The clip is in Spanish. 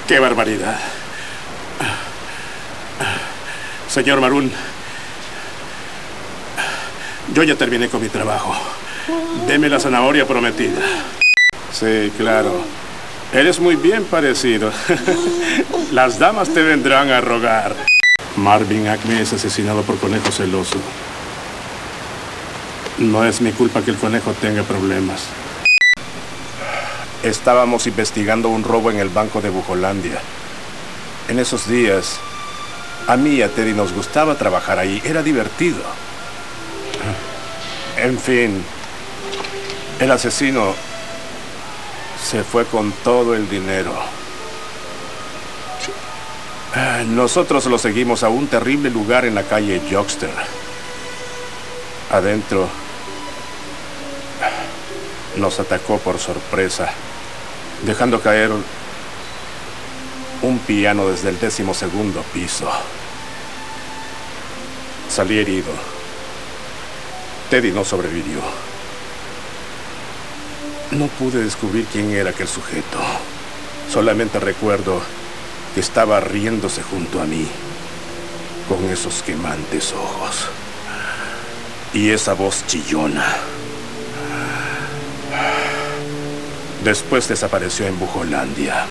¡Qué barbaridad! Señor Maroon, yo ya terminé con mi trabajo. Deme la zanahoria prometida. Sí, claro. Eres muy bien parecido. Las damas te vendrán a rogar. Marvin Acme es asesinado por conejo celoso. No es mi culpa que el conejo tenga problemas. Estábamos investigando un robo en el banco de Bujolandia. En esos días, a mí y a Teddy nos gustaba trabajar ahí. Era divertido. En fin, el asesino se fue con todo el dinero. Nosotros lo seguimos a un terrible lugar en la calle Jockster. Adentro, nos atacó por sorpresa, dejando caer un piano desde el 12º piso. Salí herido. Teddy no sobrevivió. No pude descubrir quién era aquel sujeto. Solamente recuerdo que estaba riéndose junto a mí, con esos quemantes ojos y esa voz chillona. Después desapareció en Bujolandia.